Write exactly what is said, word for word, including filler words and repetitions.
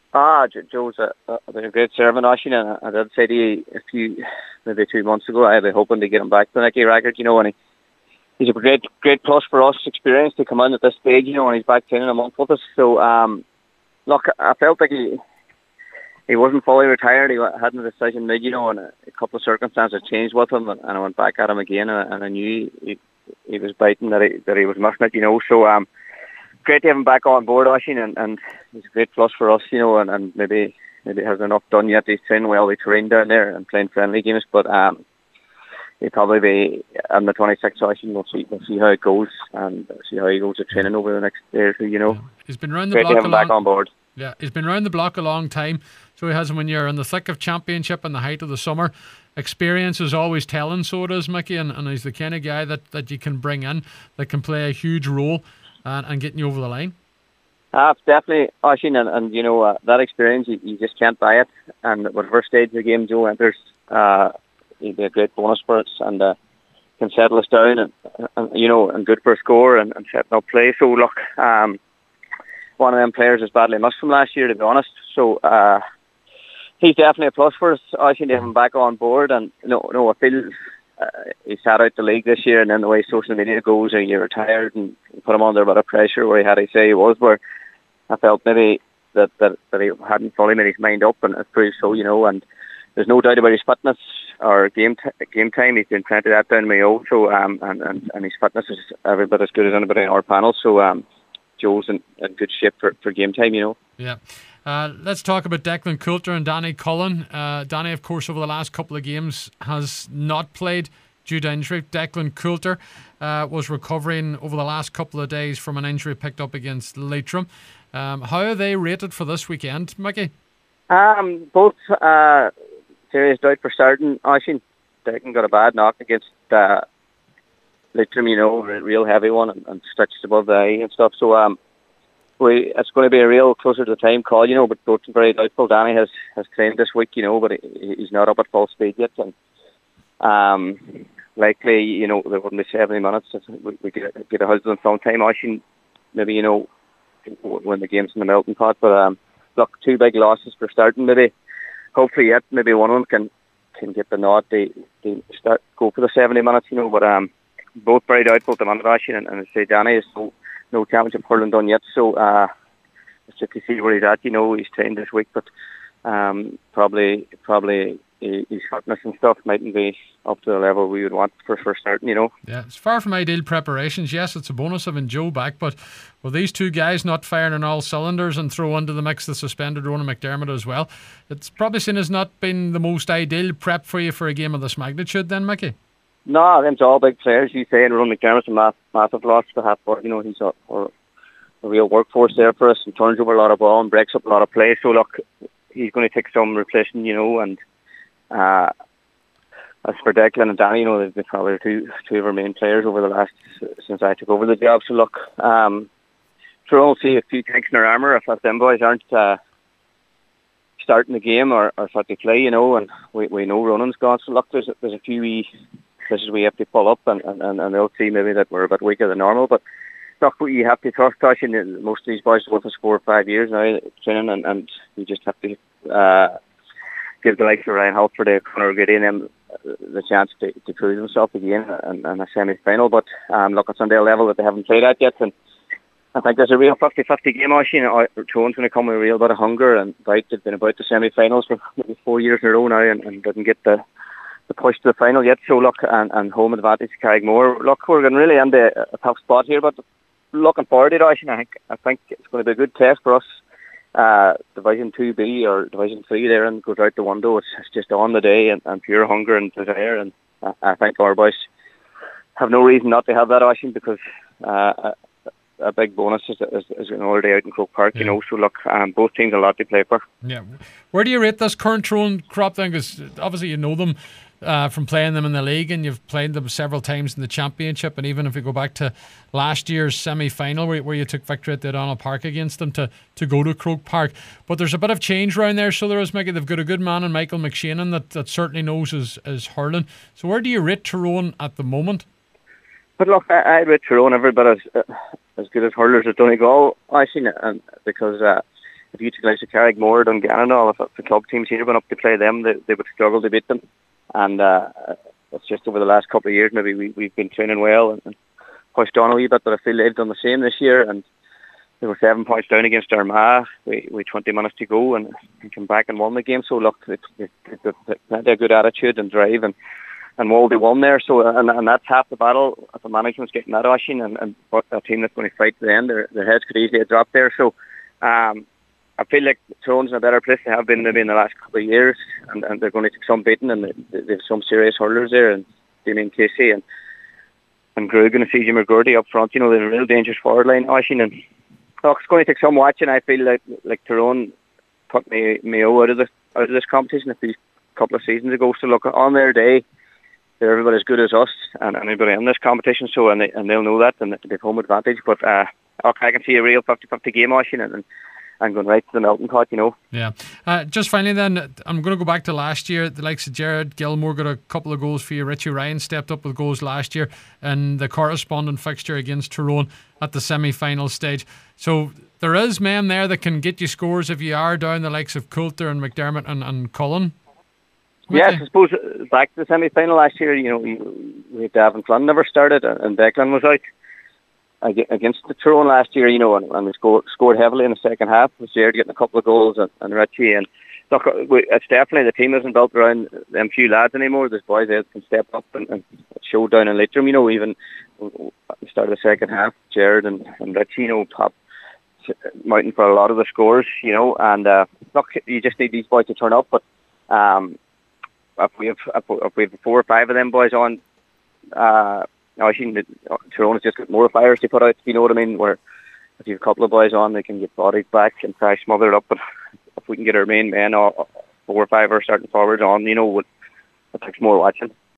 Ah, Jo- Joe's a, a, a great servant, Oshin, and I, I did say to you a few, maybe two months ago, I'd be hoping to get him back to the Nicky record, you know, and he, he's a great, great plus for us, experience to come in at this stage, you know, and he's back ten in a month with us. So, um, look, I felt like he he wasn't fully retired. He wa- hadn't a decision made, you know, and a, a couple of circumstances changed with him, and, and I went back at him again, and, and I knew he, he was biting that he that he was missing it, you know. So, um, great to have him back on board, Oshin, and, and he's a great plus for us, you know, and, and maybe maybe hasn't enough done yet. He's training well, he trained down there and playing friendly games, but um, he'll probably be on the twenty-sixth Oshin. We'll see, we'll see how it goes and see how he goes to training over the next day or two, you know. Yeah. He's been round the Great to block have a him back long. on board. Yeah, he's been round the block a long time. So he has. When you're in the thick of championship and the height of the summer, experience is always telling. So it is, Mickey, and, and he's the kind of guy that, that you can bring in that can play a huge role and, and getting you over the line. Uh, definitely, Oshin, and, and you know, uh, that experience, you, you just can't buy it. And with the first stage of the game, Joe enters, uh, he'd be a great bonus for us and uh, can settle us down and, and, you know, and good for a score and, and setting up play. So, look, um, one of them players is badly missed from last year, to be honest. So, uh, he's definitely a plus for us, Oshin, to have him back on board. And, no, no, I feel uh, he sat out the league this year, and then the way social media goes, and you're retired and put him under a bit of pressure where he had to say he was, where I felt maybe that, that, that he hadn't fully made his mind up, and it proved so, you know, and there's no doubt about his fitness or game t- game time. He's been plenty of that down Mayo, so, um, and, and, and his fitness is every bit as good as anybody in our panel, so um, Joe's in, in good shape for, for game time, you know. Yeah. Uh, let's talk about Declan Coulter and Danny Cullen. Uh, Danny, of course, over the last couple of games has not played due to injury. Declan Coulter uh, was recovering over the last couple of days from an injury picked up against Leitrim. Um, how are they rated for this weekend, Mickey? Um, both uh, serious doubt for starting. Oshin, Declan got a bad knock against uh, Leitrim, you know, a real heavy one, and, and stretched above the eye and stuff. So um, we it's going to be a real closer to the time call, you know. But both very doubtful. Danny has, has trained this week, you know, but he, he's not up at full speed yet, and um, likely, you know, there wouldn't be seventy minutes if we, we get get a husband from time. Oshin, maybe, you know, when the game's in the melting pot, but um, look, two big losses for starting. Maybe, hopefully, yet maybe one of them can can get the nod. They they start go for the seventy minutes, you know. But um, both very doubtful at the minute, Oshin, and, and I say Danny is no no championship hurling done yet, so uh, it's just to see where he's at. You know, he's trained this week, but um, probably probably his fitness and stuff mightn't be up to the level we would want for for starting, you know. Yeah, it's far from ideal preparations. Yes, it's a bonus having Joe back, but with these two guys not firing on all cylinders and throw into the mix the suspended Ronan McDermott as well, it's probably seen as not been the most ideal prep for you for a game of this magnitude then, Mickey? No, them's all big players. You say, and Ronan McDermott's a massive, massive loss for half court. You know, he's a, a, a real workforce there for us and turns over a lot of ball and breaks up a lot of play. So, look, he's going to take some replacing, you know, and uh, as for Declan and Danny, you know, they've been probably two two of our main players over the last, since I took over the job. So look, um, sure we'll see a few chinks in their armour if, if them boys aren't uh, starting the game or, or if they play, you know, and we, we know Ronan's gone. So look, there's, there's a few wee places we have to pull up and, and, and they'll see maybe that we're a bit weaker than normal. But look, you have to trust us, and most of these boys have worked for four or five years now training, and, and you just have to uh, give the likes of Ryan Halford, Conor Giddy and them the chance to, to prove themselves again in, in a semi-final. But um, look, it's on their level that they haven't played at yet, and I think there's a real fifty-fifty game, actually. Tyrone's going to come with a real bit of hunger, and Bright have been about the semi-finals for maybe four years in a row now and, and didn't get the, the push to the final yet. So look, and, and home advantage to Carrickmore. Look, we're going really in the, a tough spot here, but looking forward to it, actually, I think, I think it's going to be a good test for us. Uh, Division two B or Division three there and goes out the window. It's, it's just on the day and, and pure hunger and desire, and I, I think our boys have no reason not to have that, Oisin, because uh, a, a big bonus is, is, is another day out in Croke Park, yeah. You know. So look, um, both teams have a lot to play for. Yeah. Where do you rate this current Tyrone crop then? Because obviously you know them uh, from playing them in the league, and you've played them several times in the championship, and even if you go back to last year's semi-final where, where you took victory at the O'Donnell Park against them to, to go to Croke Park. But there's a bit of change around there, so there is, Mickey. They've got a good man in Michael McShannon that, that certainly knows his, his hurling. So where do you rate Tyrone at the moment? But look, I, I'd rate Tyrone every bit as, uh, as good as hurlers at Donegal, I seen it, and because uh, if you took like Carrickmore, Dungannon, and all, if, if the club teams here went up to play them, they, they would struggle to beat them. And uh, it's just over the last couple of years, maybe we, we've been training well and, and pushed on a wee bit, but I feel they've done the same this year. And they were seven points down against Armagh. We we twenty minutes to go and, and came back and won the game. So look, it's it, it, it, they had a good attitude and drive, and and Molde won there. So and and that's half the battle. If the management's getting that Oisín and, and a team that's going to fight to the end, their their heads could easily have dropped there. So um, I feel like Tyrone's in a better place they have been maybe in the last couple of years, and, and they're going to take some beating, and they, they have some serious hurlers there, and Damien Casey and and Grug and C J McGurdy up front. You know, they're a real dangerous forward line, Oisín, and look, it's going to take some watching. I feel like like Tyrone put me Mayo out of the out of this competition a few couple of seasons ago. So look, on their day, they're everybody as good as us and anybody in this competition. So and they and they'll know that, and they have home advantage. But uh, okay, I can see a real fifty-fifty game, Oisín, and and going right to the melting pot, you know. Yeah. Uh, just finally then, I'm going to go back to last year. The likes of Jared Gilmore got a couple of goals for you. Richie Ryan stepped up with goals last year in the corresponding fixture against Tyrone at the semi-final stage. So there is men there that can get you scores if you are down the likes of Coulter and McDermott and, and Cullen. Yes, I suppose back to the semi-final last year, you know, we, we had Davin Flynn never started and Declan was out against the Tyrone last year, you know, and, and we scored, scored heavily in the second half. With Jared getting a couple of goals and, and Richie. And look, it's definitely the team isn't built around them few lads anymore. There's boys that can step up and, and show down in Leitrim, you know, even at the start of the second half, Jared and, and Richie, you know, top mountain for a lot of the scores, you know. And uh, look, you just need these boys to turn up. But um, if we have if we have four or five of them boys on, uh, I think that Tyrone has just got more fires to put out, you know what I mean, where if you have a couple of boys on, they can get bodies back and try to smother it up. But if we can get our main men, or four or five are starting forwards on, you know, it takes more watching.